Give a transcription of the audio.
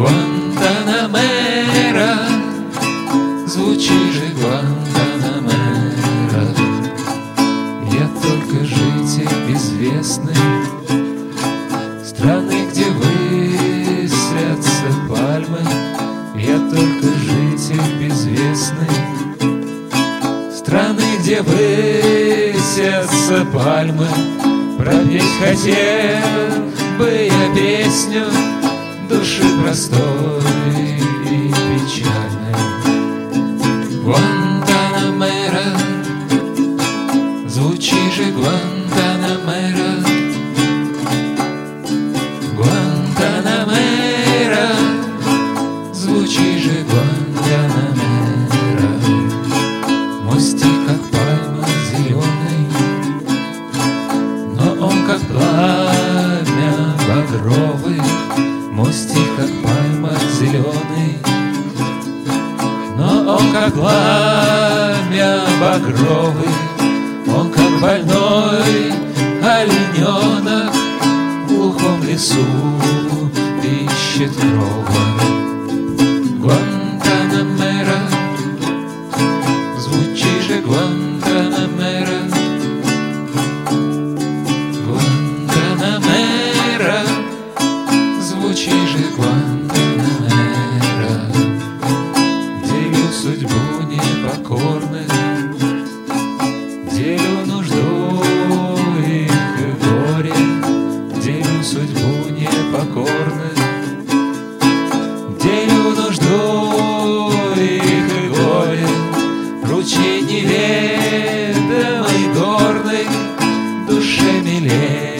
Гуантанамера, звучи же, Гуантанамера. Я только житель безвестной страны, где высятся пальмы. Я только житель безвестной страны, где высятся пальмы. Пропеть хотел бы я песню души простой и печальной. Гуантанамера, звучи же, Гуантанамера. Гуантанамера, звучи же, Гуантанамера. Мостик, как пальма зеленый, но он как пламя багровый. Мостик, как пальма зеленый, но он как пламя багровый. Он как больной олененок в глухом лесу ищет крова. Гуантанамера, звучи же, Гуантанамера. Гуантанамера, звучи же, Гуантанамера. Делю судьбу непокорных, делю нужду их и горе. Делю судьбу непокорных, делю нужду их и горе. Ручей неведомый горный душе милее.